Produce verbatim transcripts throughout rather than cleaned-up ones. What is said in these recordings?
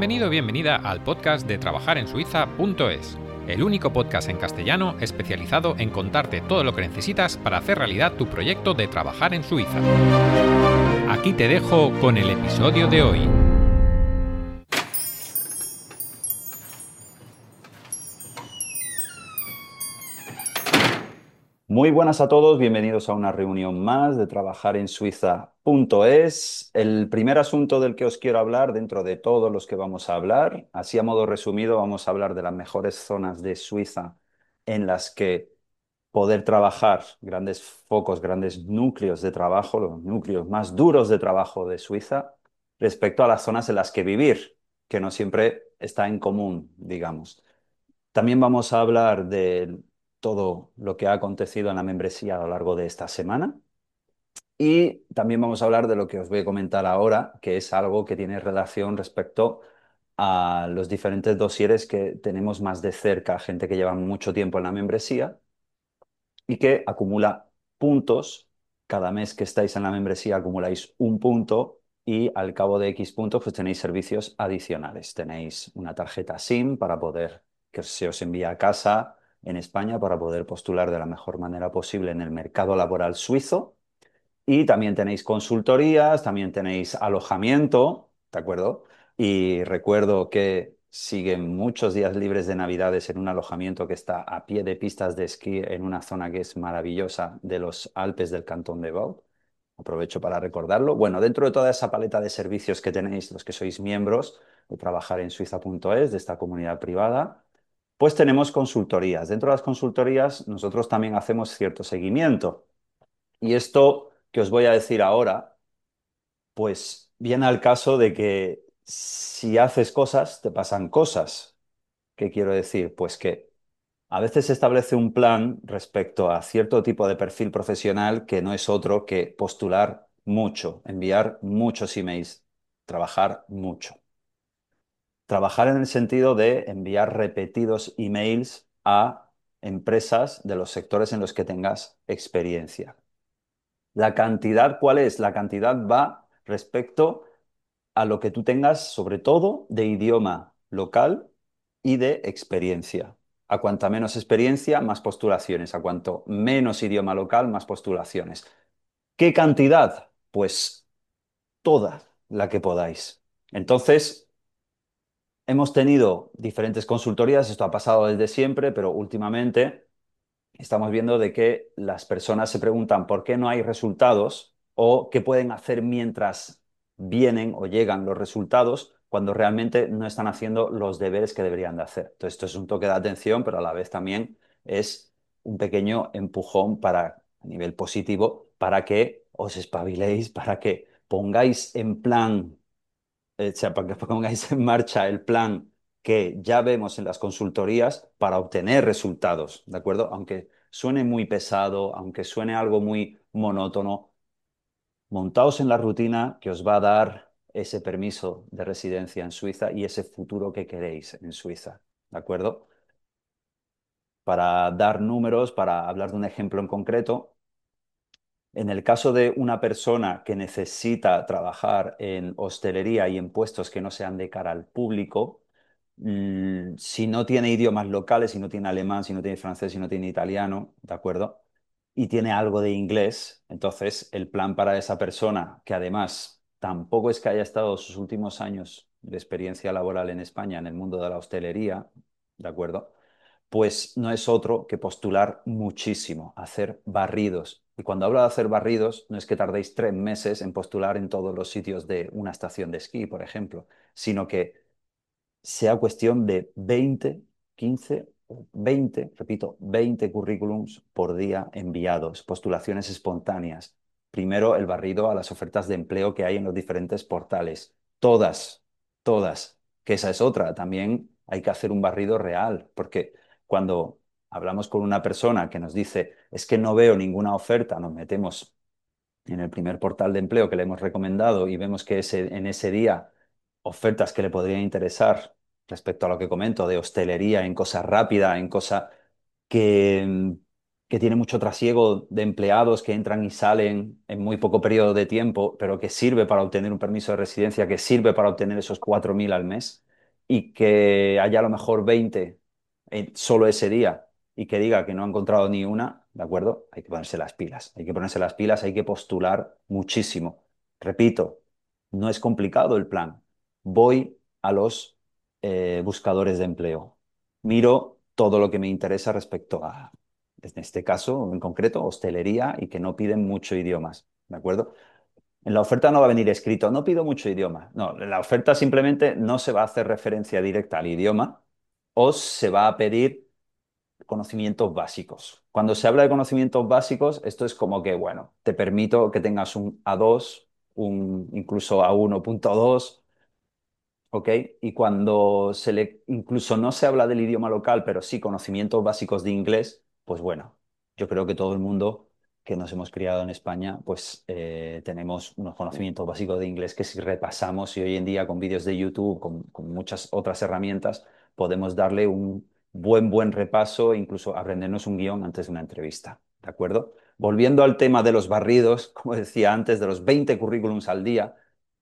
Bienvenido o bienvenida al podcast de trabajar en suiza punto es, el único podcast en castellano especializado en contarte todo lo que necesitas para hacer realidad tu proyecto de trabajar en Suiza. Aquí te dejo con el episodio de hoy. Muy buenas a todos, bienvenidos a una reunión más de trabajar en suiza punto es. El primer asunto del que os quiero hablar, dentro de todos los que vamos a hablar, así a modo resumido, vamos a hablar de las mejores zonas de Suiza en las que poder trabajar, grandes focos, grandes núcleos de trabajo, los núcleos más duros de trabajo de Suiza, respecto a las zonas en las que vivir, que no siempre está en común, digamos. También vamos a hablar de todo lo que ha acontecido en la membresía a lo largo de esta semana y también vamos a hablar de lo que os voy a comentar ahora, que es algo que tiene relación respecto a los diferentes dosieres que tenemos más de cerca, gente que lleva mucho tiempo en la membresía y que acumula puntos. Cada mes que estáis en la membresía acumuláis un punto y al cabo de X puntos pues tenéis servicios adicionales. Tenéis una tarjeta SIM para poder, que se os envía a casa en España para poder postular de la mejor manera posible en el mercado laboral suizo. Y también tenéis consultorías, también tenéis alojamiento, ¿de acuerdo? Y recuerdo que siguen muchos días libres de Navidades en un alojamiento que está a pie de pistas de esquí en una zona que es maravillosa de los Alpes del Cantón de Vaud. Aprovecho para recordarlo. Bueno, dentro de toda esa paleta de servicios que tenéis, los que sois miembros de trabajar en suiza punto es, de esta comunidad privada, pues tenemos consultorías. Dentro de las consultorías nosotros también hacemos cierto seguimiento. Y esto que os voy a decir ahora, pues viene al caso de que si haces cosas, te pasan cosas. ¿Qué quiero decir? Pues que a veces se establece un plan respecto a cierto tipo de perfil profesional que no es otro que postular mucho, enviar muchos emails, trabajar mucho. Trabajar en el sentido de enviar repetidos emails a empresas de los sectores en los que tengas experiencia. La cantidad, ¿cuál es? La cantidad va respecto a lo que tú tengas, sobre todo de idioma local y de experiencia. A cuanta menos experiencia, más postulaciones. A cuanto menos idioma local, más postulaciones. ¿Qué cantidad? Pues toda la que podáis. Entonces, hemos tenido diferentes consultorías, esto ha pasado desde siempre, pero últimamente estamos viendo de que las personas se preguntan por qué no hay resultados o qué pueden hacer mientras vienen o llegan los resultados cuando realmente no están haciendo los deberes que deberían de hacer. Entonces, esto es un toque de atención, pero a la vez también es un pequeño empujón para, a nivel positivo, para que os espabiléis, para que pongáis en plan eh, o sea, para que pongáis en marcha el plan que ya vemos en las consultorías para obtener resultados, ¿de acuerdo? Aunque suene muy pesado, aunque suene algo muy monótono, montaos en la rutina que os va a dar ese permiso de residencia en Suiza y ese futuro que queréis en Suiza, ¿de acuerdo? Para dar números, para hablar de un ejemplo en concreto, en el caso de una persona que necesita trabajar en hostelería y en puestos que no sean de cara al público, mm, si no tiene idiomas locales, si no tiene alemán, si no tiene francés, si no tiene italiano, ¿de acuerdo? Y tiene algo de inglés, entonces el plan para esa persona, que además tampoco es que haya estado sus últimos años de experiencia laboral en España en el mundo de la hostelería, ¿de acuerdo? Pues no es otro que postular muchísimo, hacer barridos. Y cuando hablo de hacer barridos, no es que tardéis tres meses en postular en todos los sitios de una estación de esquí, por ejemplo, sino que sea cuestión de veinte, quince, o veinte, repito, veinte currículums por día enviados, postulaciones espontáneas. Primero, el barrido a las ofertas de empleo que hay en los diferentes portales. Todas, todas, que esa es otra. También hay que hacer un barrido real, porque cuando hablamos con una persona que nos dice, es que no veo ninguna oferta, nos metemos en el primer portal de empleo que le hemos recomendado y vemos que ese, en ese día ofertas que le podrían interesar respecto a lo que comento de hostelería, en cosa rápida, en cosa que, que tiene mucho trasiego de empleados que entran y salen en muy poco periodo de tiempo, pero que sirve para obtener un permiso de residencia, que sirve para obtener esos cuatro mil al mes. y que haya a lo mejor veinte en solo ese día y que diga que no ha encontrado ni una, ¿de acuerdo? Hay que ponerse las pilas, hay que ponerse las pilas, hay que postular muchísimo. Repito, no es complicado el plan. Voy a los eh, buscadores de empleo, miro todo lo que me interesa respecto a, en este caso, en concreto, hostelería y que no piden mucho idiomas, ¿de acuerdo? En la oferta no va a venir escrito, no pido mucho idioma. No, en la oferta simplemente no se va a hacer referencia directa al idioma o se va a pedir conocimientos básicos. Cuando se habla de conocimientos básicos, esto es como que, bueno, te permito que tengas un A dos, un, incluso A uno punto dos. ¿Ok? Y cuando se le, incluso no se habla del idioma local, pero sí conocimientos básicos de inglés, pues bueno, yo creo que todo el mundo que nos hemos criado en España, pues eh, tenemos unos conocimientos básicos de inglés que si repasamos y hoy en día con vídeos de YouTube, con, con muchas otras herramientas, podemos darle un buen, buen repaso, incluso aprendernos un guión antes de una entrevista, ¿de acuerdo? Volviendo al tema de los barridos, como decía antes, de los veinte currículums al día,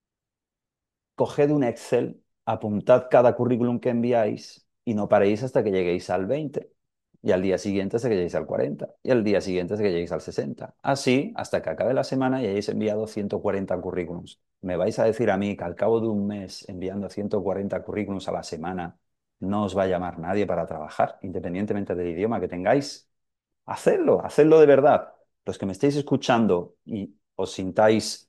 coged un Excel, apuntad cada currículum que enviáis y no paréis hasta que lleguéis al veinte. Y al día siguiente hasta que lleguéis al cuarenta. Y al día siguiente hasta que lleguéis al sesenta. Así hasta que acabe la semana y hayáis enviado ciento cuarenta currículums. ¿Me vais a decir a mí que al cabo de un mes enviando ciento cuarenta currículums a la semana no os va a llamar nadie para trabajar, independientemente del idioma que tengáis? Hacedlo, hacedlo de verdad. Los que me estéis escuchando y os sintáis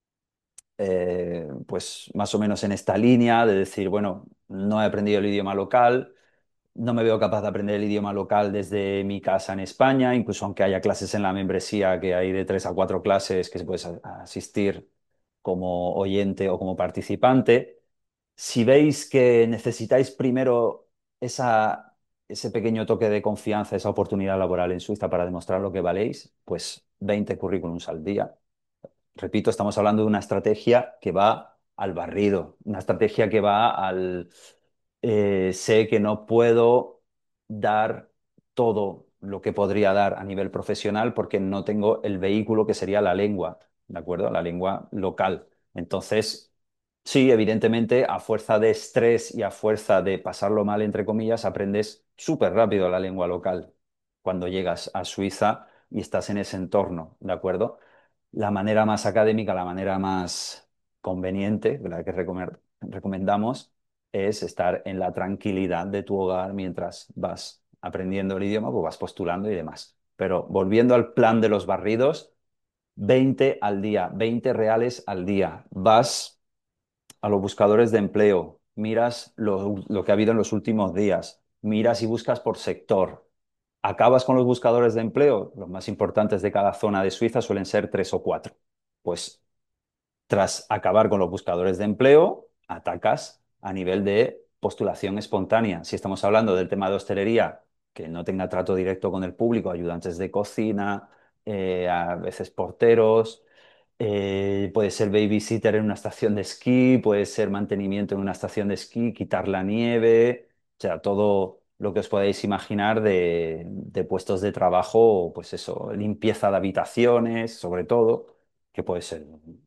eh, pues más o menos en esta línea de decir, bueno, no he aprendido el idioma local, no me veo capaz de aprender el idioma local desde mi casa en España, incluso aunque haya clases en la membresía, que hay de tres a cuatro clases que se puede asistir como oyente o como participante. Si veis que necesitáis primero esa, ese pequeño toque de confianza, esa oportunidad laboral en Suiza para demostrar lo que valéis, pues veinte currículums al día. Repito, estamos hablando de una estrategia que va al barrido, una estrategia que va al eh, sé que no puedo dar todo lo que podría dar a nivel profesional porque no tengo el vehículo que sería la lengua, ¿de acuerdo? La lengua local. Entonces, sí, evidentemente, a fuerza de estrés y a fuerza de pasarlo mal, entre comillas, aprendes súper rápido la lengua local cuando llegas a Suiza y estás en ese entorno, ¿de acuerdo? La manera más académica, la manera más conveniente, la que recome- recomendamos, es estar en la tranquilidad de tu hogar mientras vas aprendiendo el idioma, pues vas postulando y demás. Pero volviendo al plan de los barridos, veinte al día, veinte reales al día. Vas a los buscadores de empleo, miras lo, lo que ha habido en los últimos días, miras y buscas por sector. Acabas con los buscadores de empleo, los más importantes de cada zona de Suiza suelen ser tres o cuatro. Pues tras acabar con los buscadores de empleo, atacas a nivel de postulación espontánea. Si estamos hablando del tema de hostelería, que no tenga trato directo con el público, ayudantes de cocina, eh, a veces porteros, eh, puede ser babysitter en una estación de esquí, puede ser mantenimiento en una estación de esquí, quitar la nieve, o sea, todo lo que os podáis imaginar de, de puestos de trabajo, pues eso, limpieza de habitaciones, sobre todo, que puede ser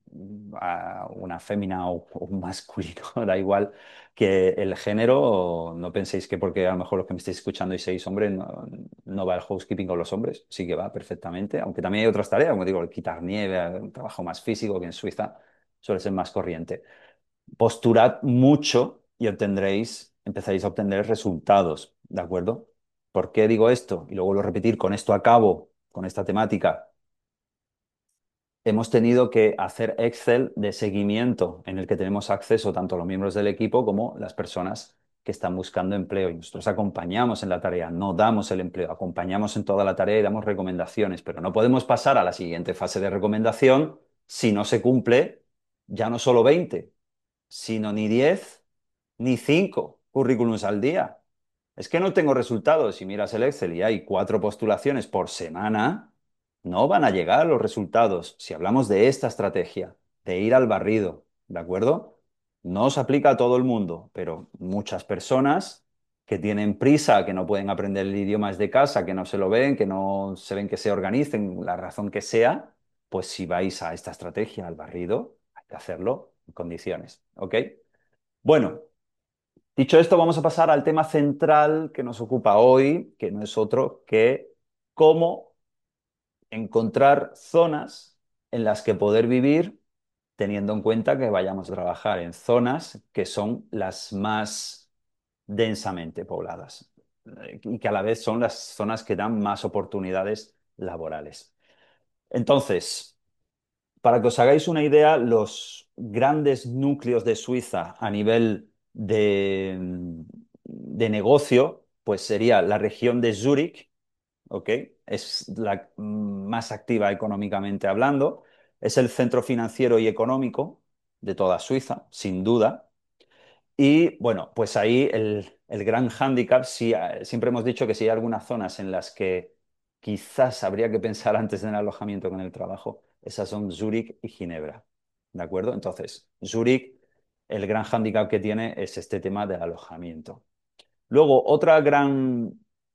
a una fémina o, o un masculino, da igual que el género, no penséis que porque a lo mejor los que me estáis escuchando y seis hombres no, no va el housekeeping con los hombres, sí que va perfectamente, aunque también hay otras tareas, como digo, el quitar nieve, un trabajo más físico que en Suiza suele ser más corriente. Posturad mucho y obtendréis, empezaréis a obtener resultados, ¿de acuerdo? ¿Por qué digo esto? Y luego lo repetir, con esto acabo, con esta temática hemos tenido que hacer Excel de seguimiento en el que tenemos acceso tanto los miembros del equipo como las personas que están buscando empleo. Y nosotros acompañamos en la tarea, no damos el empleo, acompañamos en toda la tarea y damos recomendaciones, pero no podemos pasar a la siguiente fase de recomendación si no se cumple ya no solo veinte, sino ni diez ni cinco currículums al día. Es que no tengo resultados. Si miras el Excel y hay cuatro postulaciones por semana, no van a llegar los resultados. Si hablamos de esta estrategia, de ir al barrido, ¿de acuerdo? No os aplica a todo el mundo, pero muchas personas que tienen prisa, que no pueden aprender el idioma desde casa, que no se lo ven, que no se ven que se organicen, la razón que sea, pues si vais a esta estrategia, al barrido, hay que hacerlo en condiciones, ¿ok? Bueno, Dicho esto, vamos a pasar al tema central que nos ocupa hoy, que no es otro que cómo encontrar zonas en las que poder vivir, teniendo en cuenta que vayamos a trabajar en zonas que son las más densamente pobladas eh, y que a la vez son las zonas que dan más oportunidades laborales. Entonces, para que os hagáis una idea, los grandes núcleos de Suiza a nivel de, de negocio, pues sería la región de Zúrich, ¿ok? Es la más activa económicamente hablando, es el centro financiero y económico de toda Suiza, sin duda. Y bueno, pues ahí el, el gran hándicap, sí, eh, siempre hemos dicho que si hay algunas zonas en las que quizás habría que pensar antes del alojamiento con el trabajo, esas son Zúrich y Ginebra, ¿de acuerdo? Entonces, Zúrich, el gran hándicap que tiene es este tema del alojamiento. Luego, otra gran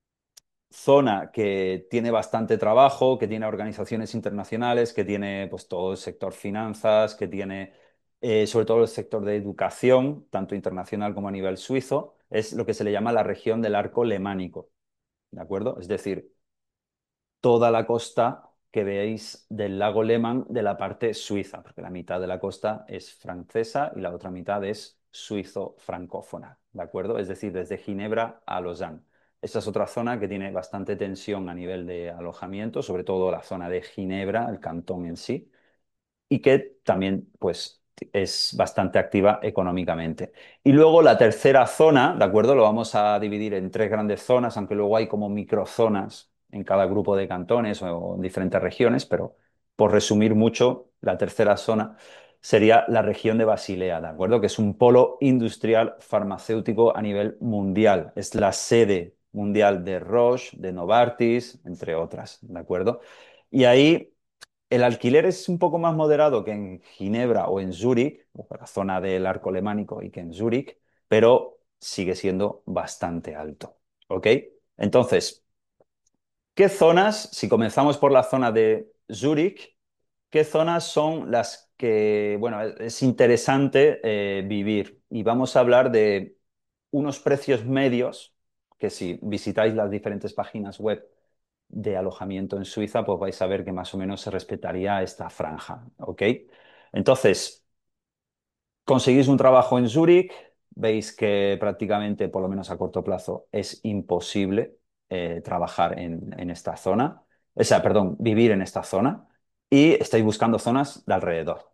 zona que tiene bastante trabajo, que tiene organizaciones internacionales, que tiene pues todo el sector finanzas, que tiene eh, sobre todo el sector de educación, tanto internacional como a nivel suizo, es lo que se le llama la región del arco lemánico, ¿de acuerdo? Es decir, toda la costa que veis del lago Lemán de la parte suiza, porque la mitad de la costa es francesa y la otra mitad es suizo-francófona, ¿de acuerdo? Es decir, desde Ginebra a Lausanne. Esta es otra zona que tiene bastante tensión a nivel de alojamiento, sobre todo la zona de Ginebra, el cantón en sí, y que también pues, es bastante activa económicamente. Y luego la tercera zona, ¿de acuerdo? Lo vamos a dividir en tres grandes zonas, aunque luego hay como microzonas en cada grupo de cantones o en diferentes regiones, pero por resumir mucho, la tercera zona sería la región de Basilea, ¿de acuerdo? Que es un polo industrial farmacéutico a nivel mundial. Es la sede mundial de Roche, de Novartis, entre otras, ¿de acuerdo? Y ahí el alquiler es un poco más moderado que en Ginebra o en Zúrich, o la zona del arco lemánico y que en Zúrich, pero sigue siendo bastante alto. ¿Ok? Entonces, ¿qué zonas, si comenzamos por la zona de Zúrich, qué zonas son las que, bueno, es interesante eh, vivir? Y vamos a hablar de unos precios medios, que si visitáis las diferentes páginas web de alojamiento en Suiza, pues vais a ver que más o menos se respetaría esta franja, ¿ok? Entonces, conseguís un trabajo en Zúrich, veis que prácticamente, por lo menos a corto plazo, es imposible eh, trabajar en, en esta zona, o sea, perdón, vivir en esta zona, y estáis buscando zonas de alrededor.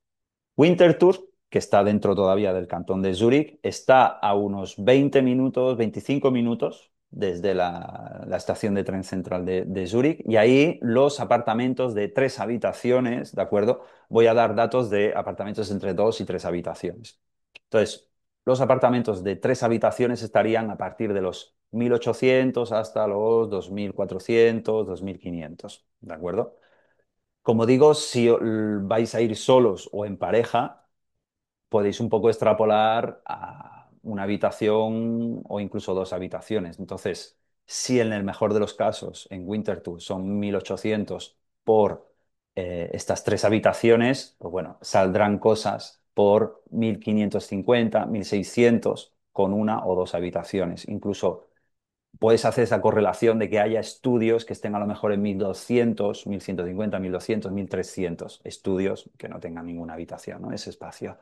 Winterthur, que está dentro todavía del cantón de Zúrich, está a unos veinte minutos, veinticinco minutos desde la, la estación de tren central de, de Zúrich, y ahí los apartamentos de tres habitaciones, ¿de acuerdo? Voy a dar datos de apartamentos entre dos y tres habitaciones. Entonces, los apartamentos de tres habitaciones estarían a partir de los mil ochocientos hasta los dos mil cuatrocientos, dos mil quinientos, ¿de acuerdo? Como digo, si vais a ir solos o en pareja, podéis un poco extrapolar a una habitación o incluso dos habitaciones. Entonces, si en el mejor de los casos en Winterthur son mil ochocientos por eh, estas tres habitaciones, pues bueno, saldrán cosas por mil quinientos cincuenta, mil seiscientos con una o dos habitaciones. Incluso puedes hacer esa correlación de que haya estudios que estén a lo mejor en mil doscientos, mil ciento cincuenta, mil doscientos, mil trescientos estudios que no tengan ninguna habitación, ¿no? Ese espacio.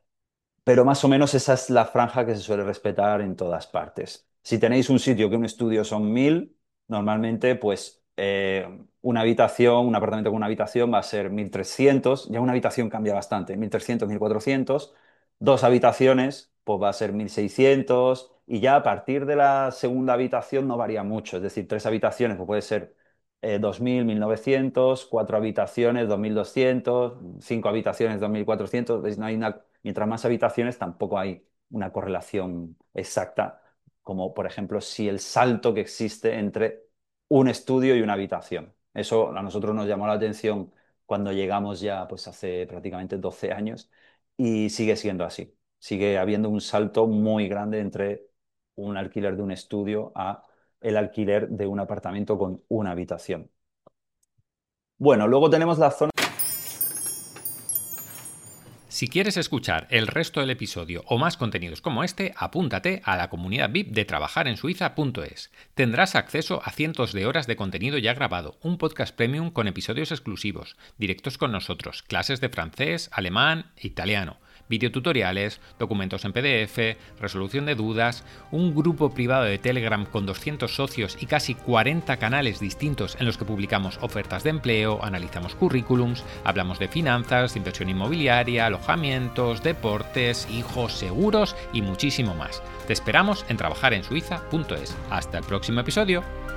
Pero más o menos esa es la franja que se suele respetar en todas partes. Si tenéis un sitio que un estudio son mil, normalmente pues eh, una habitación, un apartamento con una habitación va a ser mil trescientos. Ya una habitación cambia bastante, mil trescientos, mil cuatrocientos. Dos habitaciones pues va a ser mil seiscientos y ya a partir de la segunda habitación no varía mucho, es decir, tres habitaciones pues puede ser eh, dos mil, mil novecientos, cuatro habitaciones, dos mil doscientos, cinco habitaciones, dos mil cuatrocientos. ¿Veis? No hay una Mientras más habitaciones, tampoco hay una correlación exacta, como por ejemplo si el salto que existe entre un estudio y una habitación. Eso a nosotros nos llamó la atención cuando llegamos ya pues hace prácticamente doce años y sigue siendo así. Sigue habiendo un salto muy grande entre un alquiler de un estudio a el alquiler de un apartamento con una habitación. Bueno, luego tenemos la zona. Si quieres escuchar el resto del episodio o más contenidos como este, apúntate a la comunidad V I P de trabajar en suiza punto es. Tendrás acceso a cientos de horas de contenido ya grabado, un podcast premium con episodios exclusivos, directos con nosotros, clases de francés, alemán e italiano, videotutoriales, documentos en P D F, resolución de dudas, un grupo privado de Telegram con doscientos socios y casi cuarenta canales distintos en los que publicamos ofertas de empleo, analizamos currículums, hablamos de finanzas, de inversión inmobiliaria, alojamientos, deportes, hijos, seguros y muchísimo más. Te esperamos en trabajar en suiza punto es. Hasta el próximo episodio.